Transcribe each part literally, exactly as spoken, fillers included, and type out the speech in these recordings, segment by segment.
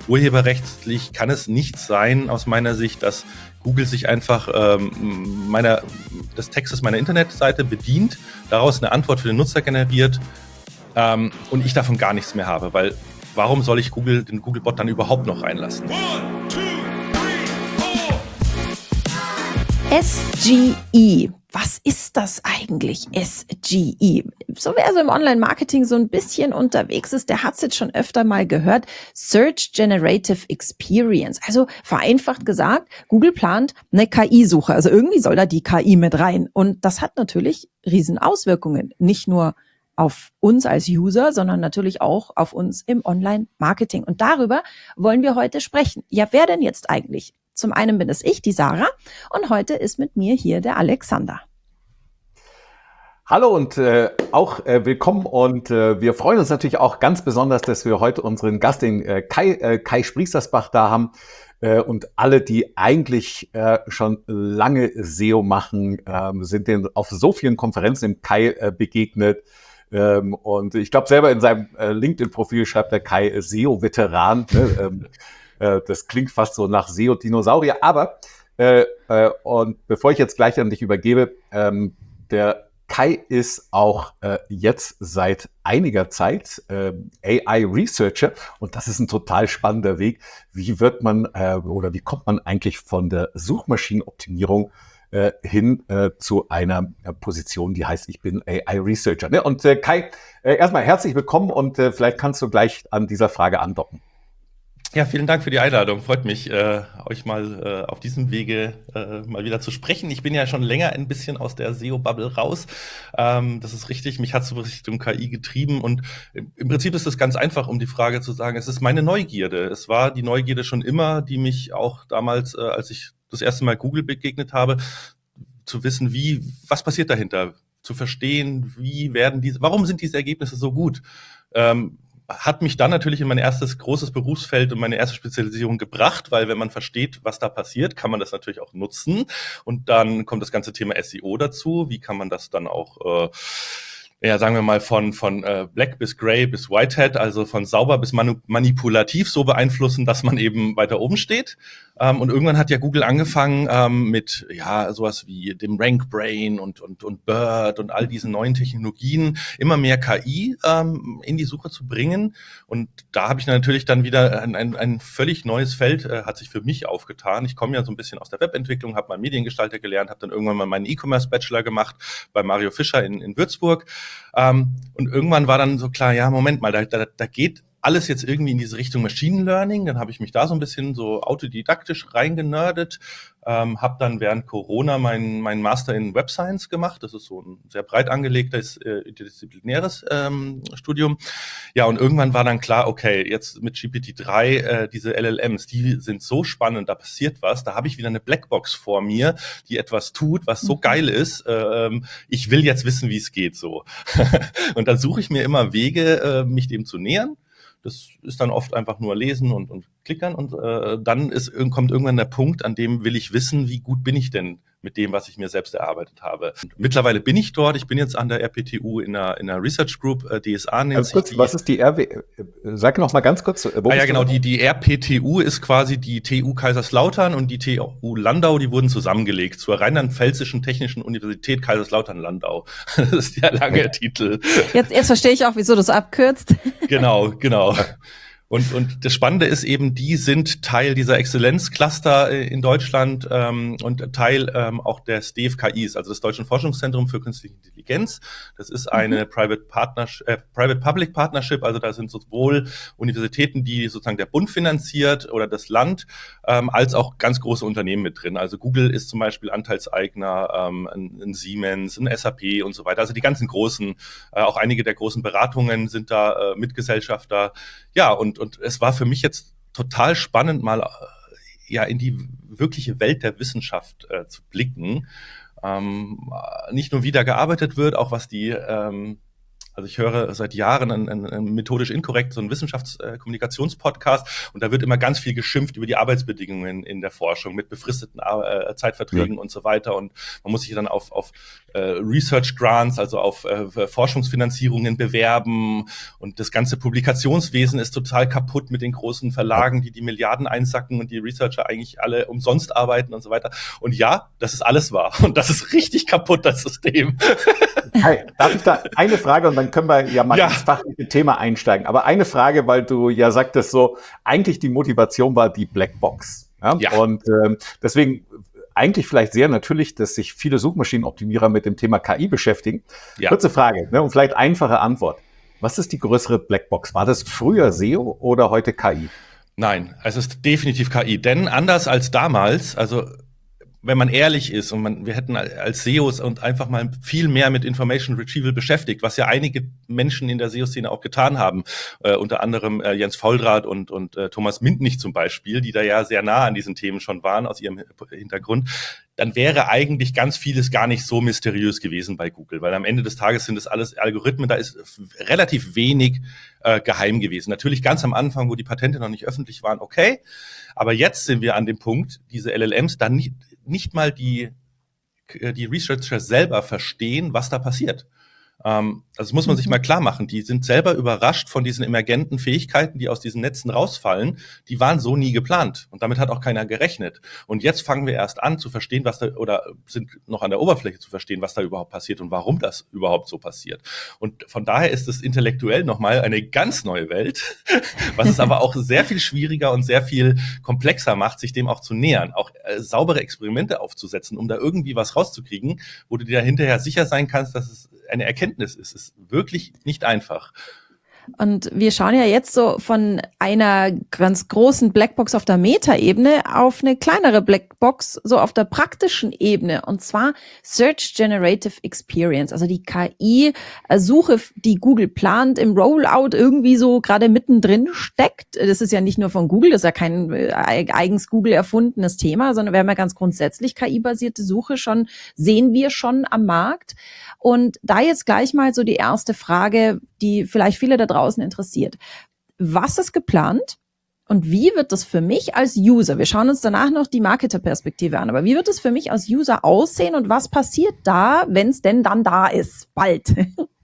urheberrechtlich kann es nicht sein, aus meiner Sicht, dass Google sich einfach ähm, meiner, des Textes meiner Internetseite bedient, daraus eine Antwort für den Nutzer generiert ähm, und ich davon gar nichts mehr habe, weil warum soll ich Google, den Googlebot dann überhaupt noch reinlassen? S G E. Was ist das eigentlich, S G E? So wer so im Online-Marketing so ein bisschen unterwegs ist, der hat es jetzt schon öfter mal gehört. Search Generative Experience. Also vereinfacht gesagt, Google plant eine K I-Suche. Also irgendwie soll da die K I mit rein. Und das hat natürlich riesen Auswirkungen. Nicht nur auf uns als User, sondern natürlich auch auf uns im Online-Marketing. Und darüber wollen wir heute sprechen. Ja, wer denn jetzt eigentlich? Zum einen bin es ich, die Sarah, und heute ist mit mir hier der Alexander. Hallo und äh, auch äh, willkommen und äh, wir freuen uns natürlich auch ganz besonders, dass wir heute unseren Gast, den äh, Kai, äh, Kai Spriestersbach, da haben äh, und alle, die eigentlich äh, schon lange S E O machen, äh, sind denen auf so vielen Konferenzen im Kai äh, begegnet. Ähm, und ich glaube, selber in seinem äh, LinkedIn-Profil schreibt der Kai äh, S E O-Veteran. Ne? ähm, äh, das klingt fast so nach S E O-Dinosaurier. Aber, äh, äh, und bevor ich jetzt gleich an dich übergebe, ähm, der Kai ist auch äh, jetzt seit einiger Zeit äh, A I-Researcher und das ist ein total spannender Weg. Wie wird man äh, oder wie kommt man eigentlich von der Suchmaschinenoptimierung äh, hin äh, zu einer äh, Position, die heißt, ich bin A I-Researcher. Ne? Und äh, Kai, äh, erstmal herzlich willkommen und äh, vielleicht kannst du gleich an dieser Frage andocken. Ja, vielen Dank für die Einladung. Freut mich, äh, euch mal äh, auf diesem Wege äh, mal wieder zu sprechen. Ich bin ja schon länger ein bisschen aus der S E O-Bubble raus. Ähm, das ist richtig, mich hat es Richtung K I getrieben und im Prinzip ist es ganz einfach, um die Frage zu sagen, es ist meine Neugierde. Es war die Neugierde schon immer, die mich auch damals, äh, als ich das erste Mal Google begegnet habe, zu wissen, wie, was passiert dahinter, zu verstehen, wie werden diese, warum sind diese Ergebnisse so gut? Ähm, hat mich dann natürlich in mein erstes großes Berufsfeld und meine erste Spezialisierung gebracht, weil wenn man versteht, was da passiert, kann man das natürlich auch nutzen. Und dann kommt das ganze Thema S E O dazu. Wie kann man das dann auch, äh, ja, sagen wir mal, von von äh, Black bis Grey bis Whitehead, also von sauber bis manu- manipulativ so beeinflussen, dass man eben weiter oben steht. Ähm, und irgendwann hat ja Google angefangen ähm, mit ja sowas wie dem RankBrain und und und BERT und all diesen neuen Technologien immer mehr K I ähm, in die Suche zu bringen. Und da habe ich natürlich dann wieder ein, ein, ein völlig neues Feld äh, hat sich für mich aufgetan. Ich komme ja so ein bisschen aus der Webentwicklung, habe mal Mediengestalter gelernt, habe dann irgendwann mal meinen E-Commerce-Bachelor gemacht bei Mario Fischer in, in Würzburg. Ähm, und irgendwann war dann so klar, ja, Moment mal, da, da, da geht alles jetzt irgendwie in diese Richtung Machine Learning. Dann habe ich mich da so ein bisschen so autodidaktisch reingenördet, ähm, habe dann während Corona meinen meinen Master in Web Science gemacht. Das ist so ein sehr breit angelegtes äh, interdisziplinäres ähm, Studium. Ja, und irgendwann war dann klar, okay, jetzt mit G P T drei, äh, diese L L Ms, die sind so spannend, da passiert was. Da habe ich wieder eine Blackbox vor mir, die etwas tut, was so geil ist. Ähm, ich will jetzt wissen, wie es geht so. Und dann suche ich mir immer Wege, äh, mich dem zu nähern. Das ist dann oft einfach nur lesen und, und klickern und äh, dann ist, kommt irgendwann der Punkt, an dem will ich wissen, wie gut bin ich denn mit dem, was ich mir selbst erarbeitet habe. Und mittlerweile bin ich dort, ich bin jetzt an der R P T U in einer, in einer Research Group, äh, D S A nennt Ganz sich kurz, die. was ist die R W? Sag noch mal ganz kurz. Wo ah ja, genau, die, die R P T U ist quasi die T U Kaiserslautern und die T U Landau, die wurden zusammengelegt zur Rheinland-Pfälzischen Technischen Universität Kaiserslautern-Landau. Das ist der lange Titel. Jetzt, jetzt verstehe ich auch, wieso du es abkürzt. Genau, genau. Und, und das Spannende ist eben, die sind Teil dieser Exzellenzcluster in Deutschland ähm, und Teil ähm, auch des D F K Is, also des Deutschen Forschungszentrums für Künstliche Intelligenz. Das ist eine mhm. Private Partnership, äh, Private-Public Partnership, also da sind sowohl Universitäten, die sozusagen der Bund finanziert oder das Land, ähm, als auch ganz große Unternehmen mit drin. Also Google ist zum Beispiel Anteilseigner, ähm, ein, ein Siemens, ein S A P und so weiter. Also die ganzen großen, äh, auch einige der großen Beratungen sind da äh, Mitgesellschafter. Ja, und Und es war für mich jetzt total spannend, mal äh, ja in die wirkliche Welt der Wissenschaft äh, zu blicken. Ähm, nicht nur wie da gearbeitet wird, auch was die, ähm, Also ich höre seit Jahren einen, einen methodisch inkorrekt, so einen Wissenschaftskommunikationspodcast äh, und da wird immer ganz viel geschimpft über die Arbeitsbedingungen in der Forschung mit befristeten äh, Zeitverträgen ja. und so weiter und man muss sich dann auf, auf äh, Research Grants, also auf äh, Forschungsfinanzierungen bewerben und das ganze Publikationswesen ist total kaputt mit den großen Verlagen, die die Milliarden einsacken und die Researcher eigentlich alle umsonst arbeiten und so weiter. Und ja, das ist alles wahr und das ist richtig kaputt, das System. Hi, darf ich da eine Frage und dann können wir ja mal ja. ins fachliche Thema einsteigen. Aber eine Frage, weil du ja sagtest so, eigentlich die Motivation war die Blackbox. Ja? Ja. Und ähm, deswegen eigentlich vielleicht sehr natürlich, dass sich viele Suchmaschinenoptimierer mit dem Thema K I beschäftigen. Ja. Kurze Frage, ne, und vielleicht einfache Antwort. Was ist die größere Blackbox? War das früher S E O oder heute K I? Nein, es ist definitiv K I. Denn anders als damals, also wenn man ehrlich ist und man, wir hätten als S E Os und einfach mal viel mehr mit Information Retrieval beschäftigt, was ja einige Menschen in der S E O-Szene auch getan haben, äh, unter anderem äh, Jens Fauldrath und, und äh, Thomas Mintnich zum Beispiel, die da ja sehr nah an diesen Themen schon waren aus ihrem Hintergrund, dann wäre eigentlich ganz vieles gar nicht so mysteriös gewesen bei Google, weil am Ende des Tages sind das alles Algorithmen, da ist relativ wenig äh, geheim gewesen. Natürlich ganz am Anfang, wo die Patente noch nicht öffentlich waren, okay, aber jetzt sind wir an dem Punkt, diese L L Ms dann nicht nicht mal die, die Researcher selber verstehen, was da passiert. Ähm, also das muss man sich mal klar machen. Die sind selber überrascht von diesen emergenten Fähigkeiten, die aus diesen Netzen rausfallen. Die waren so nie geplant. Und damit hat auch keiner gerechnet. Und jetzt fangen wir erst an zu verstehen, was da, oder sind noch an der Oberfläche zu verstehen, was da überhaupt passiert und warum das überhaupt so passiert. Und von daher ist es intellektuell nochmal eine ganz neue Welt, was es aber auch sehr viel schwieriger und sehr viel komplexer macht, sich dem auch zu nähern, auch äh, saubere Experimente aufzusetzen, um da irgendwie was rauszukriegen, wo du dir hinterher sicher sein kannst, dass es eine Erkenntnis ist. Es ist wirklich nicht einfach. Und wir schauen ja jetzt so von einer ganz großen Blackbox auf der Meta-Ebene auf eine kleinere Blackbox so auf der praktischen Ebene, und zwar Search Generative Experience, also die K I-Suche, die Google plant, im Rollout irgendwie so gerade mittendrin steckt. Das ist ja nicht nur von Google, das ist ja kein eigens Google erfundenes Thema, sondern wir haben ja ganz grundsätzlich K I-basierte Suche schon, sehen wir schon am Markt. Und da jetzt gleich mal so die erste Frage, die vielleicht viele da draußen interessiert. Was ist geplant und wie wird das für mich als User, wir schauen uns danach noch die Marketer-Perspektive an, aber wie wird es für mich als User aussehen und was passiert da, wenn es denn dann da ist, bald?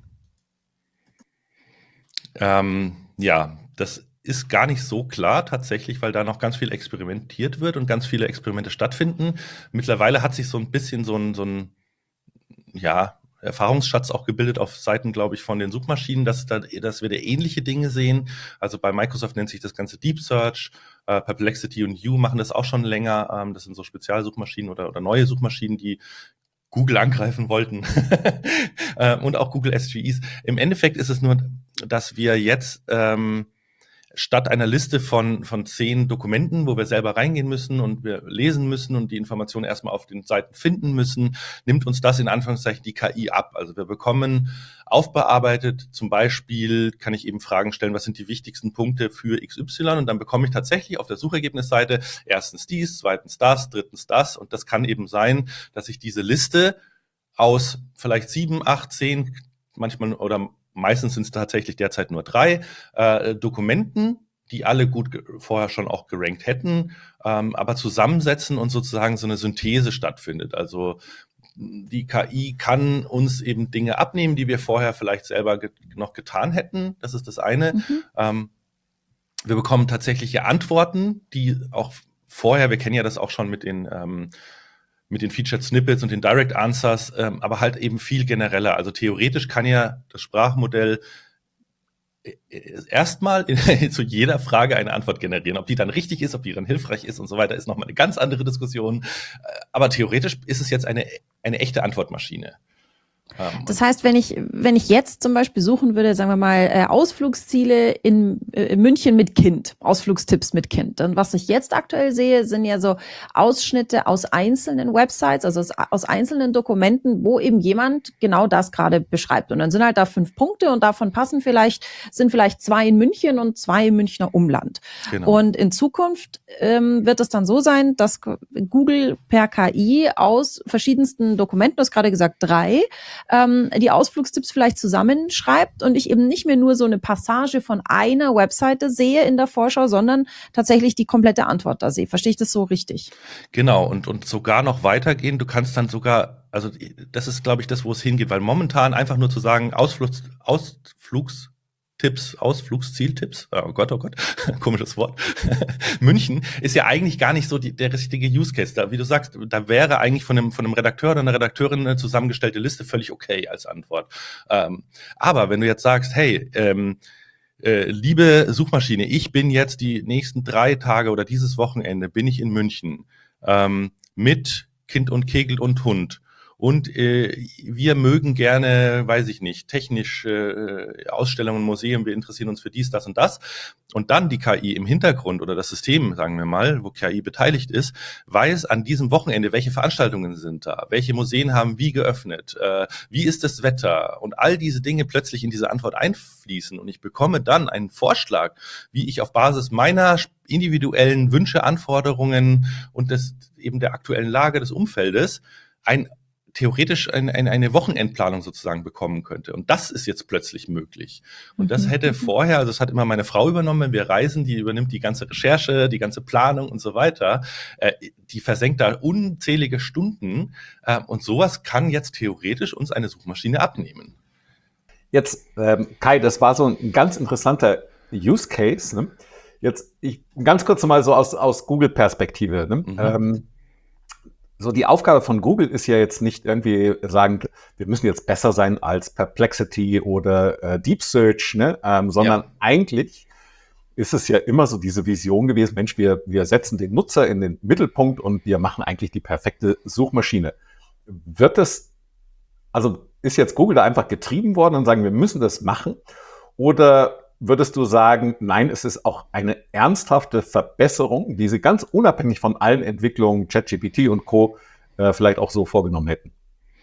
ähm, ja, das ist gar nicht so klar tatsächlich, weil da noch ganz viel experimentiert wird und ganz viele Experimente stattfinden. Mittlerweile hat sich so ein bisschen so ein, so ein ja, Erfahrungsschatz auch gebildet auf Seiten, glaube ich, von den Suchmaschinen, dass, da, dass wir da ähnliche Dinge sehen. Also bei Microsoft nennt sich das Ganze Deep Search, äh, Perplexity und You machen das auch schon länger. Ähm, das sind so Spezialsuchmaschinen oder, oder neue Suchmaschinen, die Google angreifen wollten äh, und auch Google S G Es. Im Endeffekt ist es nur, dass wir jetzt ähm, statt einer Liste von, von zehn Dokumenten, wo wir selber reingehen müssen und wir lesen müssen und die Informationen erstmal auf den Seiten finden müssen, nimmt uns das in Anführungszeichen die K I ab. Also wir bekommen aufbearbeitet, zum Beispiel kann ich eben Fragen stellen, was sind die wichtigsten Punkte für X Y, und dann bekomme ich tatsächlich auf der Suchergebnisseite erstens dies, zweitens das, drittens das, und das kann eben sein, dass ich diese Liste aus vielleicht sieben, acht, zehn, manchmal oder meistens sind es tatsächlich derzeit nur drei äh, Dokumenten, die alle gut ge- vorher schon auch gerankt hätten, ähm, aber zusammensetzen und sozusagen so eine Synthese stattfindet. Also die K I kann uns eben Dinge abnehmen, die wir vorher vielleicht selber ge- noch getan hätten. Das ist das eine. Mhm. Ähm, wir bekommen tatsächliche Antworten, die auch vorher, wir kennen ja das auch schon mit den ähm, mit den Featured Snippets und den Direct Answers, ähm, aber halt eben viel genereller. Also theoretisch kann ja das Sprachmodell erstmal zu jeder Frage eine Antwort generieren. Ob die dann richtig ist, ob die dann hilfreich ist und so weiter, ist nochmal eine ganz andere Diskussion. Aber theoretisch ist es jetzt eine, eine echte Antwortmaschine. Das heißt, wenn ich, wenn ich jetzt zum Beispiel suchen würde, sagen wir mal, äh, Ausflugsziele in, äh, in München mit Kind, Ausflugstipps mit Kind, dann was ich jetzt aktuell sehe, sind ja so Ausschnitte aus einzelnen Websites, also aus, aus einzelnen Dokumenten, wo eben jemand genau das gerade beschreibt. Und dann sind halt da fünf Punkte und davon passen vielleicht, sind vielleicht zwei in München und zwei im Münchner Umland. Genau. Und in Zukunft ähm, wird es dann so sein, dass Google per K I aus verschiedensten Dokumenten, du hast gerade gesagt drei, ähm, die Ausflugstipps vielleicht zusammenschreibt und ich eben nicht mehr nur so eine Passage von einer Webseite sehe in der Vorschau, sondern tatsächlich die komplette Antwort da sehe. Verstehe ich das so richtig? Genau, und, und sogar noch weitergehen. Du kannst dann sogar, also das ist, glaube ich, das, wo es hingeht, weil momentan einfach nur zu sagen, Ausflugs, Ausflugstipps, Ausflugszieltipps, oh Gott, oh Gott, komisches Wort, München ist ja eigentlich gar nicht so die, der richtige Use Case. Da, wie du sagst, da wäre eigentlich von einem, von einem Redakteur oder einer Redakteurin eine zusammengestellte Liste völlig okay als Antwort. Ähm, aber wenn du jetzt sagst, hey, ähm, Äh, liebe Suchmaschine, ich bin jetzt die nächsten drei Tage oder dieses Wochenende bin ich in München ähm, mit Kind und Kegel und Hund. Und äh, wir mögen gerne, weiß ich nicht, technisch äh, Ausstellungen, Museen, wir interessieren uns für dies, das und das. Und dann die K I im Hintergrund oder das System, sagen wir mal, wo K I beteiligt ist, weiß an diesem Wochenende, welche Veranstaltungen sind da, welche Museen haben wie geöffnet, äh, wie ist das Wetter und all diese Dinge plötzlich in diese Antwort einfließen. Und ich bekomme dann einen Vorschlag, wie ich auf Basis meiner individuellen Wünsche, Anforderungen und des, eben der aktuellen Lage des Umfeldes ein theoretisch ein, ein, eine Wochenendplanung sozusagen bekommen könnte. Und das ist jetzt plötzlich möglich. Und das hätte vorher, also das hat immer meine Frau übernommen, wenn wir reisen, die übernimmt die ganze Recherche, die ganze Planung und so weiter. Äh, die versenkt da unzählige Stunden. Äh, und sowas kann jetzt theoretisch uns eine Suchmaschine abnehmen. Jetzt, ähm, Kai, das war so ein ganz interessanter Use Case. Ne? Jetzt, ich ganz kurz mal so aus, aus Google-Perspektive. Ne? Mhm. Ähm, So, die Aufgabe von Google ist ja jetzt nicht irgendwie sagen, wir müssen jetzt besser sein als Perplexity oder äh, Deep Search, ne? ähm, sondern ja. eigentlich ist es ja immer so diese Vision gewesen, Mensch, wir, wir setzen den Nutzer in den Mittelpunkt und wir machen eigentlich die perfekte Suchmaschine. Wird das, also ist jetzt Google da einfach getrieben worden und sagen, wir müssen das machen? Oder würdest du sagen, nein, es ist auch eine ernsthafte Verbesserung, die sie ganz unabhängig von allen Entwicklungen, ChatGPT und Co. Äh, vielleicht auch so vorgenommen hätten?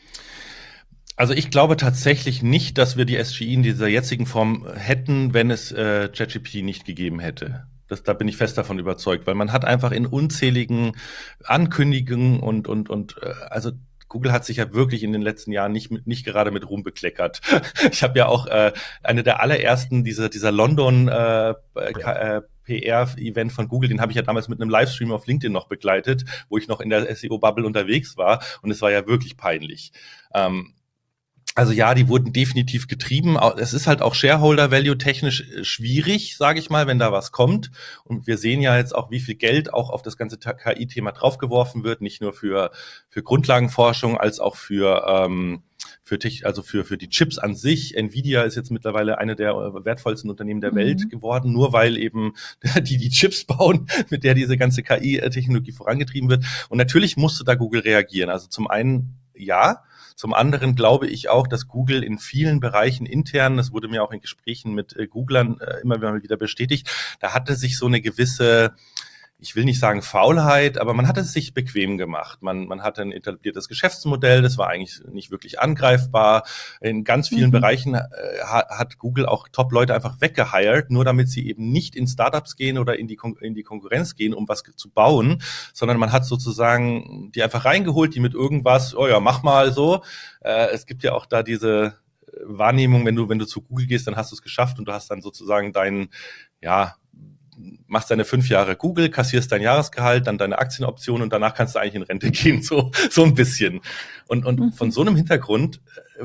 Also ich glaube tatsächlich nicht, dass wir die S G I in dieser jetzigen Form hätten, wenn es äh, ChatGPT nicht gegeben hätte. Das, da bin ich fest davon überzeugt, weil man hat einfach in unzähligen Ankündigungen und, und, und äh, also Google hat sich ja wirklich in den letzten Jahren nicht mit, nicht gerade mit Ruhm bekleckert. Ich habe ja auch äh, eine der allerersten, diese, dieser London äh, äh, P R-Event von Google, den habe ich ja damals mit einem Livestream auf LinkedIn noch begleitet, wo ich noch in der S E O-Bubble unterwegs war und es war ja wirklich peinlich. Ähm, Also ja, die wurden definitiv getrieben. Es ist halt auch Shareholder-Value technisch schwierig, sage ich mal, wenn da was kommt. Und wir sehen ja jetzt auch, wie viel Geld auch auf das ganze K I-Thema draufgeworfen wird, nicht nur für für Grundlagenforschung, als auch für ähm, für also für für die Chips an sich. Nvidia ist jetzt mittlerweile eine der wertvollsten Unternehmen der mhm. Welt geworden, nur weil eben die die Chips bauen, mit der diese ganze K I-Technologie vorangetrieben wird. Und natürlich musste da Google reagieren. Also zum einen ja. Zum anderen glaube ich auch, dass Google in vielen Bereichen intern, das wurde mir auch in Gesprächen mit äh, Googlern äh, immer wieder bestätigt, da hatte sich so eine gewisse, ich will nicht sagen Faulheit, aber man hat es sich bequem gemacht. Man, man hatte ein etabliertes Geschäftsmodell, das war eigentlich nicht wirklich angreifbar. In ganz vielen mhm. Bereichen äh, hat Google auch Top-Leute einfach weggeheiert, nur damit sie eben nicht in Startups gehen oder in die, Kon- in die Konkurrenz gehen, um was zu bauen, sondern man hat sozusagen die einfach reingeholt, die mit irgendwas, oh ja, mach mal so. Äh, es gibt ja auch da diese Wahrnehmung, wenn du, wenn du zu Google gehst, dann hast du es geschafft und du hast dann sozusagen deinen, ja, machst deine fünf Jahre Google, kassierst dein Jahresgehalt, dann deine Aktienoption und danach kannst du eigentlich in Rente gehen, so so ein bisschen. Und und mhm. von so einem Hintergrund äh,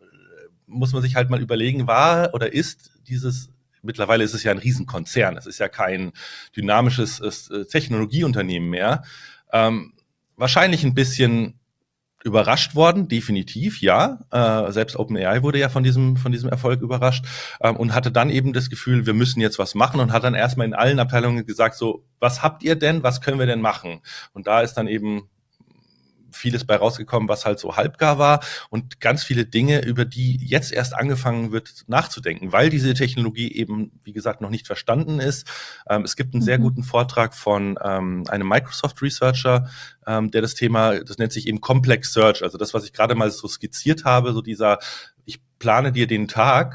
muss man sich halt mal überlegen, war oder ist dieses, mittlerweile ist es ja ein Riesenkonzern, es ist ja kein dynamisches äh, Technologieunternehmen mehr, ähm, wahrscheinlich ein bisschen überrascht worden, definitiv, ja. Äh, selbst OpenAI wurde ja von diesem von diesem Erfolg überrascht ähm, und hatte dann eben das Gefühl, wir müssen jetzt was machen und hat dann erstmal in allen Abteilungen gesagt, so, was habt ihr denn, was können wir denn machen? Und da ist dann eben vieles bei rausgekommen, was halt so halbgar war und ganz viele Dinge, über die jetzt erst angefangen wird nachzudenken, weil diese Technologie eben, wie gesagt, noch nicht verstanden ist. Ähm, es gibt einen mhm. sehr guten Vortrag von ähm, einem Microsoft-Researcher, ähm, der das Thema, das nennt sich eben Complex Search, also das, was ich gerade mal so skizziert habe, so dieser, ich plane dir den Tag,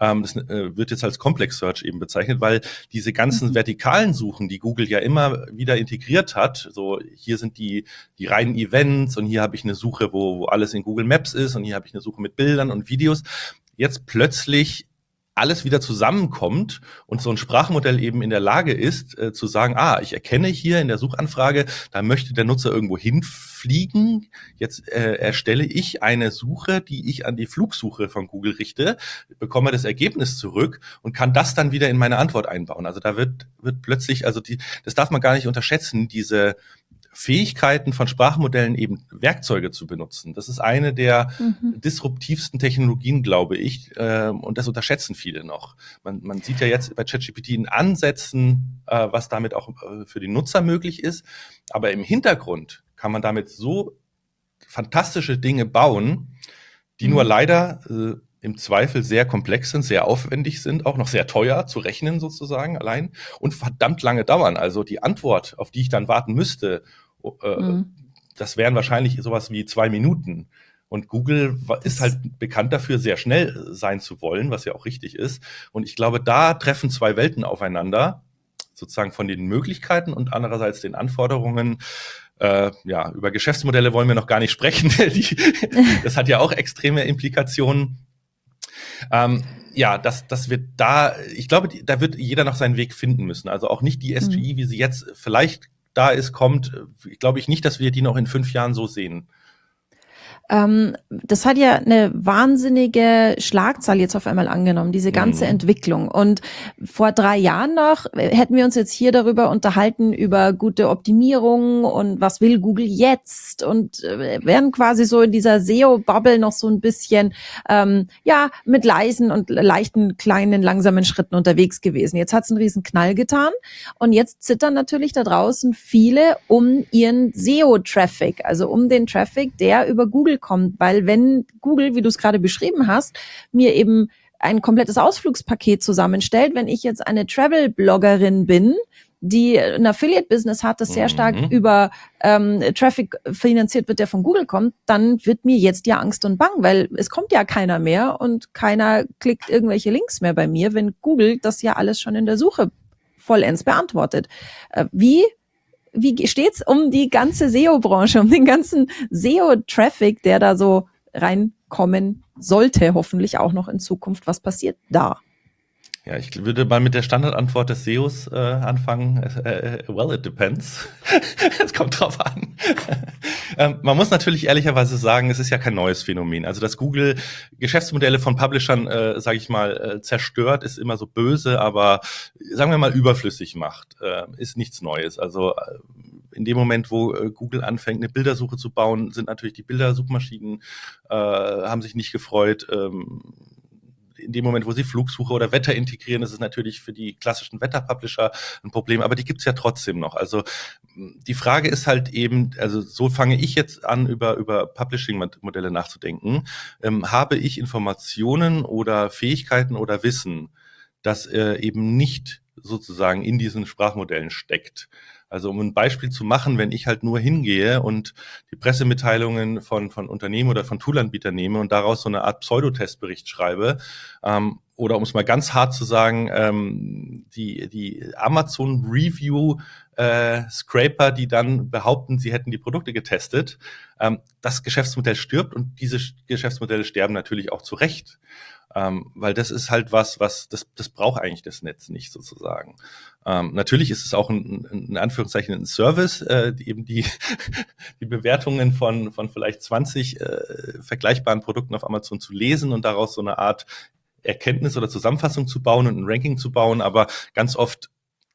Ähm, das äh, wird jetzt als Complex Search eben bezeichnet, weil diese ganzen mhm. vertikalen Suchen, die Google ja immer wieder integriert hat, so hier sind die die reinen Events und hier habe ich eine Suche, wo, wo alles in Google Maps ist und hier habe ich eine Suche mit Bildern und Videos, jetzt plötzlich alles wieder zusammenkommt und so ein Sprachmodell eben in der Lage ist, äh, zu sagen, ah, ich erkenne hier in der Suchanfrage, da möchte der Nutzer irgendwo hinfliegen. Jetzt äh, erstelle ich eine Suche, die ich an die Flugsuche von Google richte, bekomme das Ergebnis zurück und kann das dann wieder in meine Antwort einbauen. Also da wird wird plötzlich, also die, das darf man gar nicht unterschätzen, diese Fähigkeiten von Sprachmodellen, eben Werkzeuge zu benutzen. Das ist eine der mhm. disruptivsten Technologien, glaube ich, äh, und das unterschätzen viele noch. Man, man sieht ja jetzt bei ChatGPT in Ansätzen, äh, was damit auch äh, für die Nutzer möglich ist, aber im Hintergrund kann man damit so fantastische Dinge bauen, die mhm. nur leider äh, im Zweifel sehr komplex sind, sehr aufwendig sind, auch noch sehr teuer zu rechnen sozusagen allein und verdammt lange dauern. Also die Antwort, auf die ich dann warten müsste, äh, mhm. das wären wahrscheinlich sowas wie zwei Minuten. Und Google das ist halt bekannt dafür, sehr schnell sein zu wollen, was ja auch richtig ist. Und ich glaube, da treffen zwei Welten aufeinander, sozusagen von den Möglichkeiten und andererseits den Anforderungen. Äh, ja, über Geschäftsmodelle wollen wir noch gar nicht sprechen. die, das hat ja auch extreme Implikationen. Ähm, ja, das, das wird da, ich glaube, da wird jeder noch seinen Weg finden müssen. Also auch nicht die S G I, wie sie jetzt vielleicht da ist, kommt, glaube ich nicht, dass wir die noch in fünf Jahren so sehen. Ähm, das hat ja eine wahnsinnige Schlagzahl jetzt auf einmal angenommen, diese ganze mhm. Entwicklung. Und vor drei Jahren noch hätten wir uns jetzt hier darüber unterhalten, über gute Optimierung und was will Google jetzt und äh, wären quasi so in dieser S E O-Bubble noch so ein bisschen, ähm, ja, mit leisen und leichten, kleinen, langsamen Schritten unterwegs gewesen. Jetzt hat's einen riesen Knall getan und jetzt zittern natürlich da draußen viele um ihren S E O-Traffic, also um den Traffic, der über Google kommt, weil wenn Google, wie du es gerade beschrieben hast, mir eben ein komplettes Ausflugspaket zusammenstellt, wenn ich jetzt eine Travel-Bloggerin bin, die ein Affiliate-Business hat, das sehr stark mhm. über ähm, Traffic finanziert wird, der von Google kommt, dann wird mir jetzt ja Angst und Bang, weil es kommt ja keiner mehr und keiner klickt irgendwelche Links mehr bei mir, wenn Google das ja alles schon in der Suche vollends beantwortet. Äh, wie Wie steht's um die ganze S E O-Branche, um den ganzen S E O-Traffic, der da so reinkommen sollte, hoffentlich auch noch in Zukunft? Was passiert da? Ja, ich würde mal mit der Standardantwort des S E Os äh, anfangen. Äh, well, it depends. Es kommt drauf an. ähm, man muss natürlich ehrlicherweise sagen, es ist ja kein neues Phänomen. Also, dass Google Geschäftsmodelle von Publishern, äh, sage ich mal, äh, zerstört, ist immer so böse, aber sagen wir mal überflüssig macht, äh, ist nichts Neues. Also äh, in dem Moment, wo äh, Google anfängt, eine Bildersuche zu bauen, sind natürlich die Bildersuchmaschinen, äh, haben sich nicht gefreut. Ähm, in dem Moment, wo sie Flugsuche oder Wetter integrieren, ist es natürlich für die klassischen Wetterpublisher ein Problem, aber die gibt's ja trotzdem noch. Also die Frage ist halt eben, also so fange ich jetzt an, über über Publishing-Modelle nachzudenken. Ähm, habe ich Informationen oder Fähigkeiten oder Wissen, das äh, eben nicht sozusagen in diesen Sprachmodellen steckt? Also um ein Beispiel zu machen, wenn ich halt nur hingehe und die Pressemitteilungen von von Unternehmen oder von Toolanbietern nehme und daraus so eine Art Pseudotestbericht schreibe, ähm, oder um es mal ganz hart zu sagen, ähm, die die Amazon Review äh, Scraper, die dann behaupten, sie hätten die Produkte getestet, ähm, das Geschäftsmodell stirbt und diese Geschäftsmodelle sterben natürlich auch zu Recht. Ähm, weil das ist halt was, was das, das braucht eigentlich das Netz nicht sozusagen. Ähm, natürlich ist es auch ein, ein, in Anführungszeichen ein Service, äh, die eben die, die Bewertungen von, von vielleicht zwanzig äh, vergleichbaren Produkten auf Amazon zu lesen und daraus so eine Art Erkenntnis oder Zusammenfassung zu bauen und ein Ranking zu bauen, aber ganz oft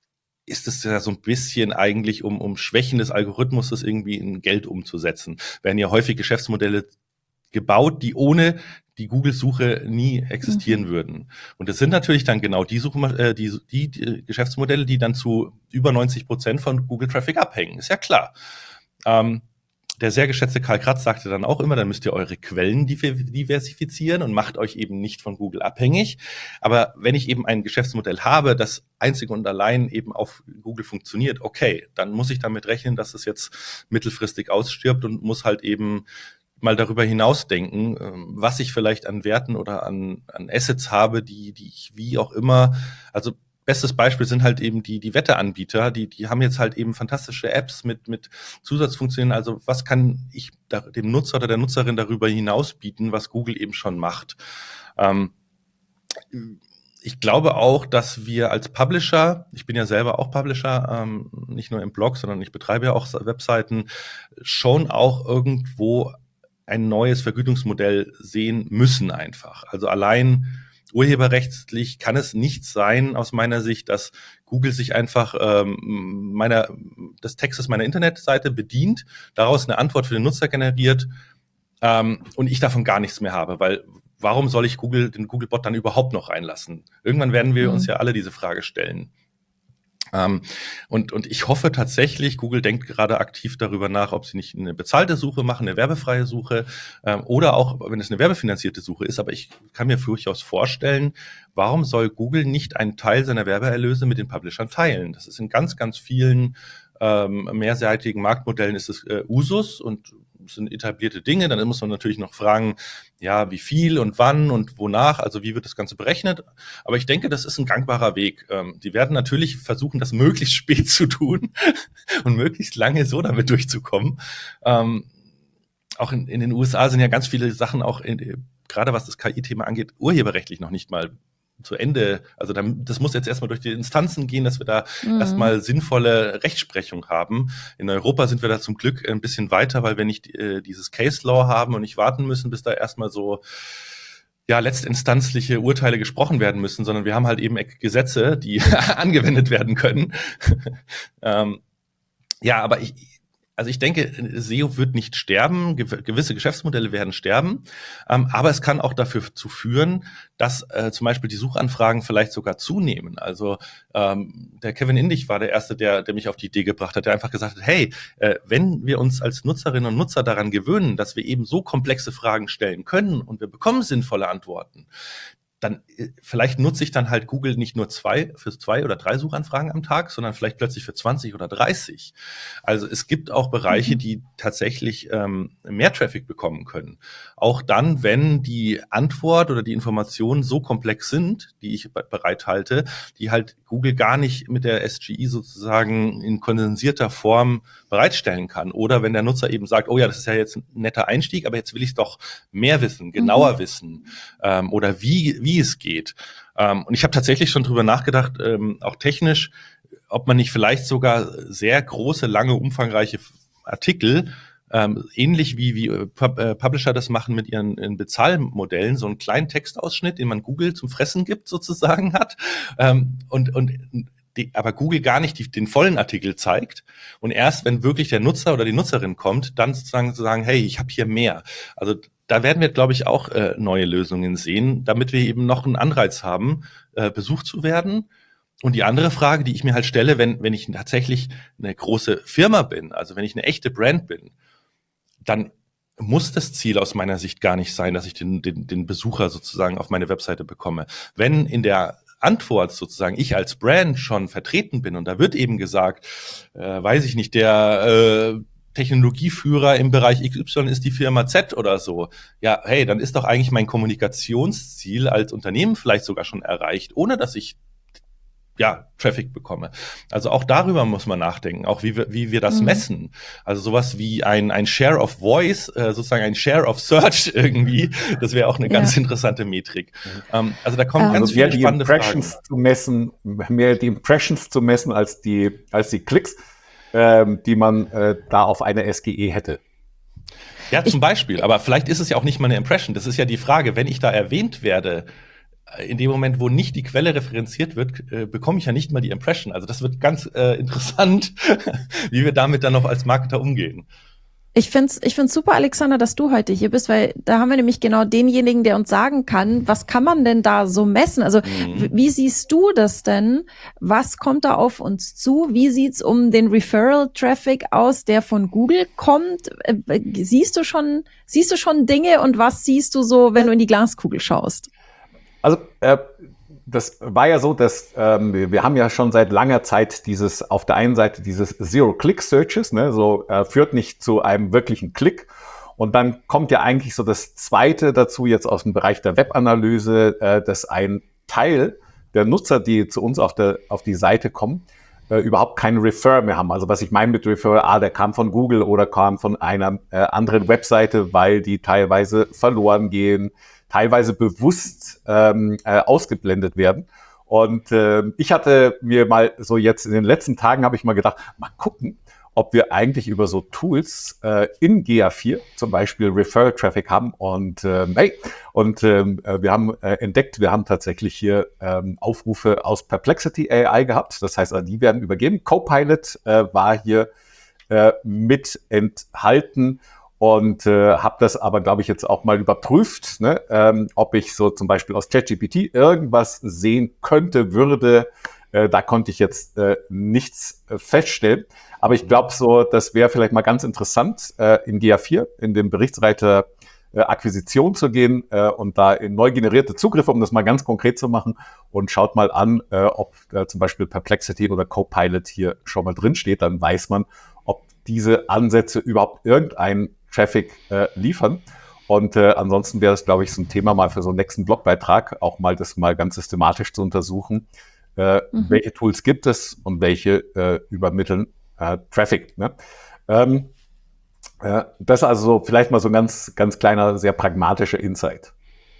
ist es ja so ein bisschen eigentlich, um, um Schwächen des Algorithmus irgendwie in Geld umzusetzen. Werden ja häufig Geschäftsmodelle gebaut, die ohne die Google-Suche nie existieren mhm. würden. Und das sind natürlich dann genau die, Suche, äh, die, die, die Geschäftsmodelle, die dann zu über neunzig Prozent von Google-Traffic abhängen. Ist ja klar. Ähm, der sehr geschätzte Karl Kratz sagte dann auch immer, dann müsst ihr eure Quellen diversifizieren und macht euch eben nicht von Google abhängig. Aber wenn ich eben ein Geschäftsmodell habe, das einzig und allein eben auf Google funktioniert, okay, dann muss ich damit rechnen, dass es jetzt mittelfristig ausstirbt und muss halt eben mal darüber hinaus denken, ähm, was ich vielleicht an Werten oder an, an Assets habe, die, die ich wie auch immer, also bestes Beispiel sind halt eben die, die Wetteanbieter, die, die haben jetzt halt eben fantastische Apps mit, mit Zusatzfunktionen. Also was kann ich da, dem Nutzer oder der Nutzerin darüber hinaus bieten, was Google eben schon macht? Ähm, ich glaube auch, dass wir als Publisher, ich bin ja selber auch Publisher, ähm, nicht nur im Blog, sondern ich betreibe ja auch Webseiten, schon auch irgendwo ein neues Vergütungsmodell sehen müssen einfach. Also allein urheberrechtlich kann es nicht sein, aus meiner Sicht, dass Google sich einfach ähm, meiner, des Textes meiner Internetseite bedient, daraus eine Antwort für den Nutzer generiert ähm, und ich davon gar nichts mehr habe, weil warum soll ich Google, den Googlebot dann überhaupt noch reinlassen? Irgendwann werden wir mhm. uns ja alle diese Frage stellen. Ähm, und, und ich hoffe tatsächlich, Google denkt gerade aktiv darüber nach, ob sie nicht eine bezahlte Suche machen, eine werbefreie Suche ähm, oder auch, wenn es eine werbefinanzierte Suche ist. Aber ich kann mir durchaus vorstellen, warum soll Google nicht einen Teil seiner Werbeerlöse mit den Publishern teilen? Das ist in ganz, ganz vielen ähm, mehrseitigen Marktmodellen ist es äh, Usus und sind etablierte Dinge. Dann muss man natürlich noch fragen, ja, wie viel und wann und wonach, also wie wird das Ganze berechnet. Aber ich denke, das ist ein gangbarer Weg. Ähm, die werden natürlich versuchen, das möglichst spät zu tun und möglichst lange so damit durchzukommen. Ähm, auch in, in den U S A sind ja ganz viele Sachen, auch in, gerade was das K I-Thema angeht, urheberrechtlich noch nicht mal zu Ende, also dann, das muss jetzt erstmal durch die Instanzen gehen, dass wir da mhm. erstmal sinnvolle Rechtsprechung haben. In Europa sind wir da zum Glück ein bisschen weiter, weil wir nicht äh, dieses Case Law haben und nicht warten müssen, bis da erstmal so ja letztinstanzliche Urteile gesprochen werden müssen, sondern wir haben halt eben Gesetze, die angewendet werden können. ähm, ja, aber ich Also ich denke, S E O wird nicht sterben, gewisse Geschäftsmodelle werden sterben, ähm, aber es kann auch dafür zu führen, dass äh, zum Beispiel die Suchanfragen vielleicht sogar zunehmen. Also ähm, der Kevin Indig war der Erste, der, der mich auf die Idee gebracht hat, der einfach gesagt hat, hey, äh, wenn wir uns als Nutzerinnen und Nutzer daran gewöhnen, dass wir eben so komplexe Fragen stellen können und wir bekommen sinnvolle Antworten, dann vielleicht nutze ich dann halt Google nicht nur zwei für zwei oder drei Suchanfragen am Tag, sondern vielleicht plötzlich für zwanzig oder dreißig. Also es gibt auch Bereiche, mhm. die tatsächlich ähm, mehr Traffic bekommen können. Auch dann, wenn die Antwort oder die Informationen so komplex sind, die ich bereithalte, die halt Google gar nicht mit der S G I sozusagen in kondensierter Form bereitstellen kann. Oder wenn der Nutzer eben sagt, oh ja, das ist ja jetzt ein netter Einstieg, aber jetzt will ich doch mehr wissen, genauer mhm. wissen ähm, oder wie wie es geht. Ähm, und ich habe tatsächlich schon drüber nachgedacht, ähm, auch technisch, ob man nicht vielleicht sogar sehr große, lange, umfangreiche Artikel, ähm, ähnlich wie, wie äh, Publisher das machen mit ihren, ihren Bezahlmodellen, so einen kleinen Textausschnitt, den man Google zum Fressen gibt, sozusagen hat. Ähm, und, und die, aber Google gar nicht die, den vollen Artikel zeigt. Und erst, wenn wirklich der Nutzer oder die Nutzerin kommt, dann sozusagen zu sagen, hey, ich habe hier mehr. Also da werden wir, glaube ich, auch äh, neue Lösungen sehen, damit wir eben noch einen Anreiz haben, äh, besucht zu werden. Und die andere Frage, die ich mir halt stelle, wenn, wenn ich tatsächlich eine große Firma bin, also wenn ich eine echte Brand bin, dann muss das Ziel aus meiner Sicht gar nicht sein, dass ich den, den, den Besucher sozusagen auf meine Webseite bekomme. Wenn in der Antwort sozusagen ich als Brand schon vertreten bin und da wird eben gesagt, äh, weiß ich nicht, der äh, Technologieführer im Bereich X Y ist die Firma Z oder so. Ja, hey, dann ist doch eigentlich mein Kommunikationsziel als Unternehmen vielleicht sogar schon erreicht, ohne dass ich ja Traffic bekomme. Also auch darüber muss man nachdenken, auch wie wir, wie wir das mhm. messen. Also sowas wie ein, ein Share of Voice, äh, sozusagen ein Share of Search irgendwie, das wäre auch eine ganz ja. interessante Metrik. Mhm. Ähm, also da kommen ähm, ganz viele die spannende Impressions Fragen. Zu messen, mehr die Impressions zu messen als die, als die Klicks, ähm, die man äh, da auf einer S G E hätte. Ja, zum Beispiel. Aber vielleicht ist es ja auch nicht mal eine Impression. Das ist ja die Frage, wenn ich da erwähnt werde, in dem Moment, wo nicht die Quelle referenziert wird, äh, bekomme ich ja nicht mal die Impression. Also das wird ganz äh, interessant, wie wir damit dann noch als Marketer umgehen. Ich find's, ich find's super, Alexander, dass du heute hier bist, weil da haben wir nämlich genau denjenigen, der uns sagen kann, was kann man denn da so messen? Also mhm. wie siehst du das denn? Was kommt da auf uns zu? Wie sieht's um den Referral-Traffic aus, der von Google kommt? Siehst du schon, siehst du schon Dinge und was siehst du so, wenn du in die Glaskugel schaust? Also äh, das war ja so, dass ähm, wir haben ja schon seit langer Zeit dieses, auf der einen Seite dieses Zero-Click-Searches, ne, so äh, führt nicht zu einem wirklichen Klick. Und dann kommt ja eigentlich so das Zweite dazu, jetzt aus dem Bereich der Webanalyse, äh, dass ein Teil der Nutzer, die zu uns auf, der, auf die Seite kommen, äh, überhaupt keinen Refer mehr haben. Also was ich meine mit Refer, ah, der kam von Google oder kam von einer äh, anderen Webseite, weil die teilweise verloren gehen, teilweise bewusst ähm, äh, ausgeblendet werden. Und äh, ich hatte mir mal so jetzt in den letzten Tagen habe ich mal gedacht, mal gucken, ob wir eigentlich über so Tools äh, in G A vier zum Beispiel Referral Traffic haben. Und äh, hey, und äh, wir haben äh, entdeckt, wir haben tatsächlich hier ähm, Aufrufe aus Perplexity A I gehabt. Das heißt, die werden übergeben. Copilot äh, war hier äh, mit enthalten. Und äh, habe das aber, glaube ich, jetzt auch mal überprüft, ne, ähm, ob ich so zum Beispiel aus ChatGPT irgendwas sehen könnte, würde. Äh, da konnte ich jetzt äh, nichts äh, feststellen. Aber ich glaube so, das wäre vielleicht mal ganz interessant, äh, in G A vier, in den Berichtsreiter äh, Akquisition zu gehen äh, und da in neu generierte Zugriffe, um das mal ganz konkret zu machen. Und schaut mal an, äh, ob äh, zum Beispiel Perplexity oder Copilot hier schon mal drin steht. Dann weiß man, ob diese Ansätze überhaupt irgendeinen Traffic äh, liefern. Und äh, ansonsten wäre das, glaube ich, so ein Thema mal für so einen nächsten Blogbeitrag, auch mal das mal ganz systematisch zu untersuchen. Äh, mhm. Welche Tools gibt es und welche äh, übermitteln äh, Traffic. Ne? Ähm, äh, das ist also vielleicht mal so ein ganz, ganz kleiner, sehr pragmatischer Insight.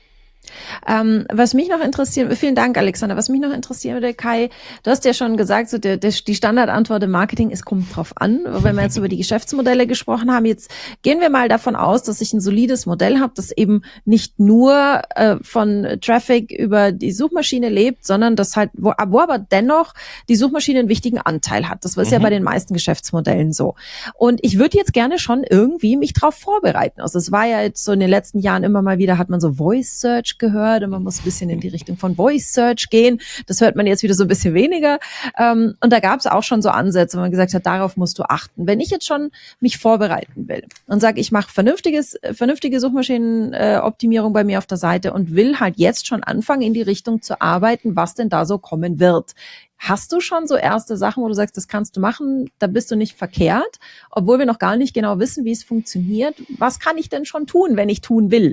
Ähm, was mich noch interessiert, vielen Dank, Alexander, was mich noch interessieren würde, Kai, du hast ja schon gesagt, so der, der, die Standardantwort im Marketing, es kommt drauf an, wenn wir jetzt über die Geschäftsmodelle gesprochen haben. Jetzt gehen wir mal davon aus, dass ich ein solides Modell habe, das eben nicht nur äh, von Traffic über die Suchmaschine lebt, sondern das halt, wo, wo aber dennoch die Suchmaschine einen wichtigen Anteil hat. Das ist mhm. ja bei den meisten Geschäftsmodellen so. Und ich würde jetzt gerne schon irgendwie mich drauf vorbereiten. Also es war ja jetzt so in den letzten Jahren immer mal wieder, hat man so Voice Search gehört und man muss ein bisschen in die Richtung von Voice Search gehen. Das hört man jetzt wieder so ein bisschen weniger. Und da gab es auch schon so Ansätze, wo man gesagt hat, darauf musst du achten. Wenn ich jetzt schon mich vorbereiten will und sage, ich mache vernünftiges, vernünftige Suchmaschinenoptimierung bei mir auf der Seite und will halt jetzt schon anfangen, in die Richtung zu arbeiten, was denn da so kommen wird. Hast du schon so erste Sachen, wo du sagst, das kannst du machen, da bist du nicht verkehrt, obwohl wir noch gar nicht genau wissen, wie es funktioniert? Was kann ich denn schon tun, wenn ich tun will?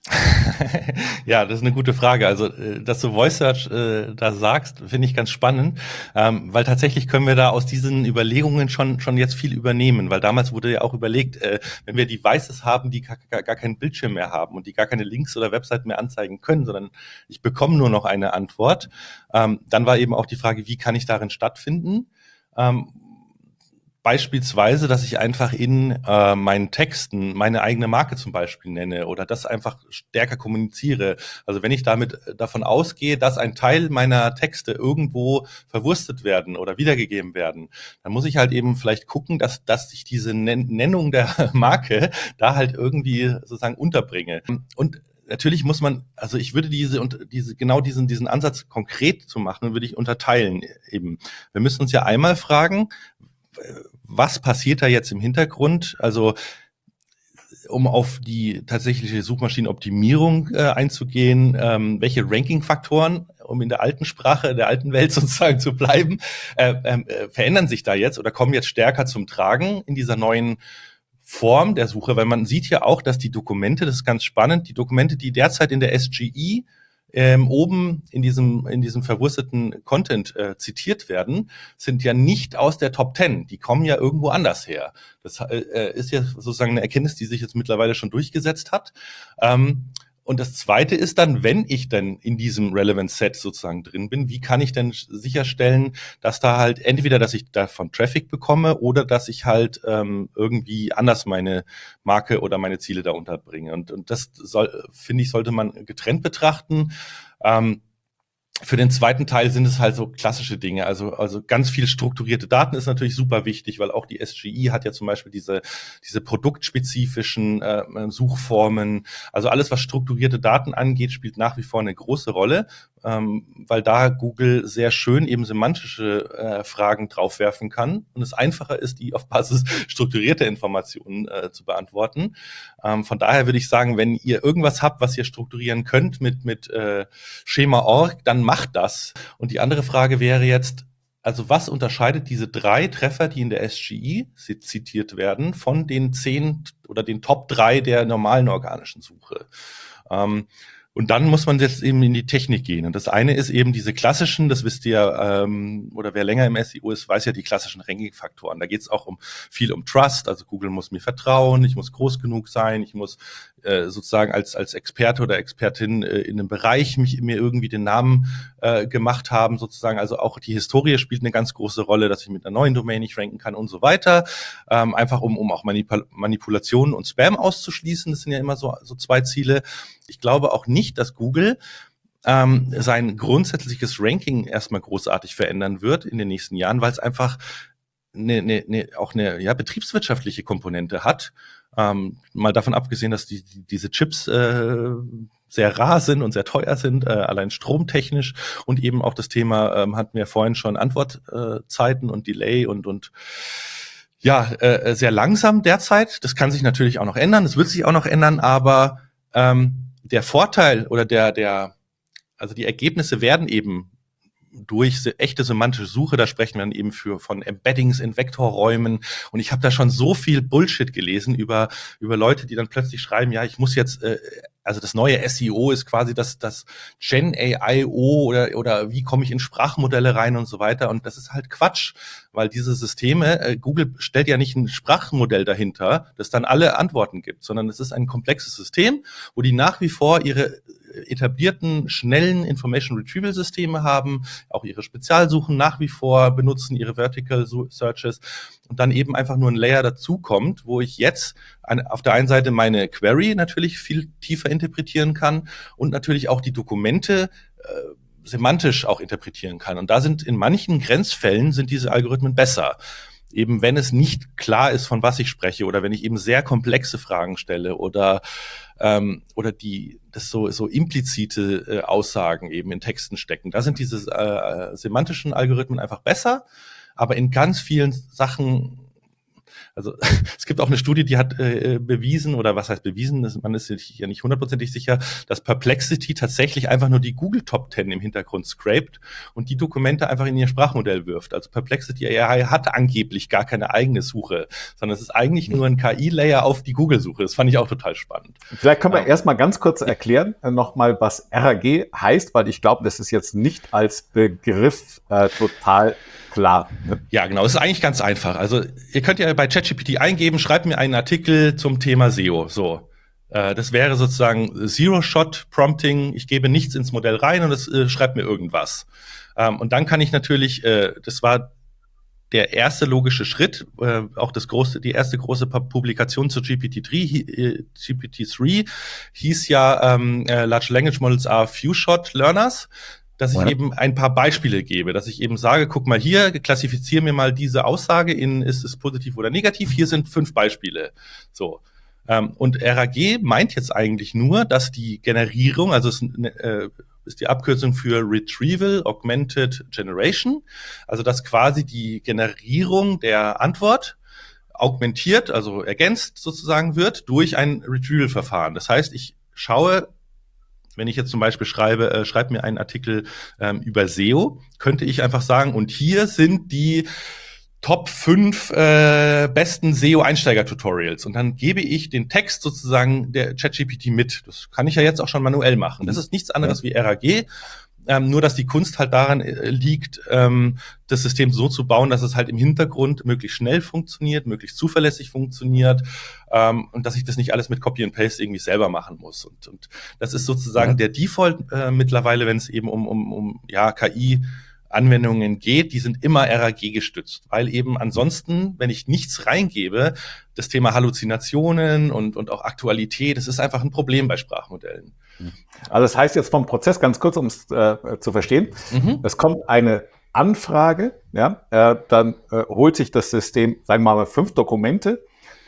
Ja, das ist eine gute Frage. Also, dass du Voice Search äh, da sagst, finde ich ganz spannend, ähm, weil tatsächlich können wir da aus diesen Überlegungen schon schon jetzt viel übernehmen, weil damals wurde ja auch überlegt, äh, wenn wir Devices haben, die gar, gar, gar keinen Bildschirm mehr haben und die gar keine Links oder Webseiten mehr anzeigen können, sondern ich bekomme nur noch eine Antwort, ähm, dann war eben auch die Frage, wie kann ich darin stattfinden? Ähm, Beispielsweise, dass ich einfach in äh, meinen Texten meine eigene Marke zum Beispiel nenne oder das einfach stärker kommuniziere. Also wenn ich damit davon ausgehe, dass ein Teil meiner Texte irgendwo verwurstet werden oder wiedergegeben werden, dann muss ich halt eben vielleicht gucken, dass, dass ich diese Nennung der Marke da halt irgendwie sozusagen unterbringe. Und natürlich muss man, also ich würde diese und diese genau diesen diesen Ansatz konkret zu machen, würde ich unterteilen eben. Wir müssen uns ja einmal fragen, was passiert da jetzt im Hintergrund? Also um auf die tatsächliche Suchmaschinenoptimierung äh, einzugehen, ähm, welche Ranking-Faktoren, um in der alten Sprache, der alten Welt sozusagen zu bleiben, äh, äh, verändern sich da jetzt oder kommen jetzt stärker zum Tragen in dieser neuen Form der Suche? Weil man sieht ja auch, dass die Dokumente, das ist ganz spannend, die Dokumente, die derzeit in der S G I Ähm, oben in diesem in diesem verwursteten Content äh, zitiert werden, sind ja nicht aus der Top Ten. Die kommen ja irgendwo anders her. Das äh, ist ja sozusagen eine Erkenntnis, die sich jetzt mittlerweile schon durchgesetzt hat. Ähm, und das Zweite ist dann, wenn ich dann in diesem Relevant Set sozusagen drin bin, wie kann ich denn sicherstellen, dass da halt entweder, dass ich davon Traffic bekomme oder dass ich halt ähm, irgendwie anders meine Marke oder meine Ziele da unterbringe. Und, und das soll, finde ich, sollte man getrennt betrachten. Ähm, Für den zweiten Teil sind es halt so klassische Dinge. Also, also ganz viel strukturierte Daten ist natürlich super wichtig, weil auch die S G I hat ja zum Beispiel diese, diese produktspezifischen äh, Suchformen. Also alles, was strukturierte Daten angeht, spielt nach wie vor eine große Rolle, ähm, weil da Google sehr schön eben semantische äh, Fragen draufwerfen kann und es einfacher ist, die auf Basis strukturierter Informationen äh, zu beantworten. Ähm, von daher würde ich sagen, wenn ihr irgendwas habt, was ihr strukturieren könnt mit, mit äh, Schema Punkt org, dann macht das. Und die andere Frage wäre jetzt, also was unterscheidet diese drei Treffer, die in der S G I zitiert werden, von den zehn oder den Top drei der normalen organischen Suche? Ähm, Und dann muss man jetzt eben in die Technik gehen. Und das eine ist eben diese klassischen, das wisst ihr, ähm, oder wer länger im S E O ist, weiß ja die klassischen Ranking-Faktoren. Da geht es auch um viel um Trust. Also Google muss mir vertrauen, ich muss groß genug sein, ich muss äh, sozusagen als als Experte oder Expertin äh, in einem Bereich mich mir irgendwie den Namen äh, gemacht haben, sozusagen. Also auch die Historie spielt eine ganz große Rolle, dass ich mit einer neuen Domain nicht ranken kann und so weiter. Ähm, einfach um um auch Manipul- Manipulationen und Spam auszuschließen. Das sind ja immer so so zwei Ziele. Ich glaube auch nicht, dass Google ähm, sein grundsätzliches Ranking erstmal großartig verändern wird in den nächsten Jahren, weil es einfach eine, eine, eine, auch eine ja, betriebswirtschaftliche Komponente hat. Ähm, mal davon abgesehen, dass die, die, diese Chips äh, sehr rar sind und sehr teuer sind, äh, allein stromtechnisch, und eben auch das Thema, ähm, hatten wir vorhin schon, Antwortzeiten äh, und Delay und und ja, äh, sehr langsam derzeit. Das kann sich natürlich auch noch ändern, das wird sich auch noch ändern, aber ähm, der Vorteil oder der, der, also die Ergebnisse werden eben durch echte semantische Suche, da sprechen wir dann eben für von Embeddings in Vektorräumen, und ich habe da schon so viel Bullshit gelesen über über Leute, die dann plötzlich schreiben, ja, ich muss jetzt, äh, also das neue S E O ist quasi das das Gen A I O oder oder wie komme ich in Sprachmodelle rein und so weiter, und das ist halt Quatsch, weil diese Systeme, äh, Google stellt ja nicht ein Sprachmodell dahinter, das dann alle Antworten gibt, sondern es ist ein komplexes System, wo die nach wie vor ihre etablierten, schnellen Information Retrieval Systeme haben, auch ihre Spezialsuchen nach wie vor benutzen, ihre Vertical Searches, und dann eben einfach nur ein Layer dazukommt, wo ich jetzt an, auf der einen Seite meine Query natürlich viel tiefer interpretieren kann und natürlich auch die Dokumente äh, semantisch auch interpretieren kann. Und da sind in manchen Grenzfällen sind diese Algorithmen besser. Eben wenn es nicht klar ist, von was ich spreche, oder wenn ich eben sehr komplexe Fragen stelle oder ähm, oder die das so so implizite äh, Aussagen eben in Texten stecken. Da sind diese äh, semantischen Algorithmen einfach besser, aber in ganz vielen Sachen. Also es gibt auch eine Studie, die hat äh, bewiesen, oder was heißt bewiesen, das, man ist sich ja nicht hundertprozentig sicher, dass Perplexity tatsächlich einfach nur die Google Top Ten im Hintergrund scrapt und die Dokumente einfach in ihr Sprachmodell wirft. Also Perplexity A I hat angeblich gar keine eigene Suche, sondern es ist eigentlich nur ein K I-Layer auf die Google-Suche. Das fand ich auch total spannend. Vielleicht können wir ähm, erstmal ganz kurz erklären, äh, nochmal, was R A G heißt, weil ich glaube, das ist jetzt nicht als Begriff äh, total klar. Ne? Ja, genau. Es ist eigentlich ganz einfach. Also ihr könnt ja bei ChatGPT eingeben, schreibt mir einen Artikel zum Thema S E O. So, äh, das wäre sozusagen Zero-Shot-Prompting. Ich gebe nichts ins Modell rein und es äh, schreibt mir irgendwas. Ähm, und dann kann ich natürlich, äh, das war der erste logische Schritt, äh, auch das große, die erste große Publikation zu G P T drei, äh, G P T drei hieß ja ähm, äh, Large Language Models are Few-Shot Learners, dass ich ja. eben ein paar Beispiele gebe, dass ich eben sage, guck mal hier, klassifiziere mir mal diese Aussage in, ist es positiv oder negativ, hier sind fünf Beispiele. So. Ähm, und R A G meint jetzt eigentlich nur, dass die Generierung, also es äh, ist die Abkürzung für Retrieval Augmented Generation, also dass quasi die Generierung der Antwort augmentiert, also ergänzt sozusagen wird durch ein Retrieval-Verfahren. Das heißt, ich schaue, wenn ich jetzt zum Beispiel schreibe, äh, schreib mir einen Artikel ähm, über S E O, könnte ich einfach sagen, und hier sind die Top fünf äh, besten S E O-Einsteiger-Tutorials. Und dann gebe ich den Text sozusagen der ChatGPT mit. Das kann ich ja jetzt auch schon manuell machen. Das ist nichts anderes wie R A G. Ähm, nur, dass die Kunst halt daran äh, liegt, ähm, das System so zu bauen, dass es halt im Hintergrund möglichst schnell funktioniert, möglichst zuverlässig funktioniert, ähm, und dass ich das nicht alles mit Copy and Paste irgendwie selber machen muss. Und, und das ist sozusagen ja. der Default äh, mittlerweile, wenn es eben um, um, um ja, K I Anwendungen geht, die sind immer R A G gestützt, weil eben ansonsten, wenn ich nichts reingebe, das Thema Halluzinationen und, und auch Aktualität, das ist einfach ein Problem bei Sprachmodellen. Also das heißt jetzt vom Prozess ganz kurz, um es äh, zu verstehen, mhm. es kommt eine Anfrage, ja, äh, dann äh, holt sich das System, sagen wir mal, fünf Dokumente,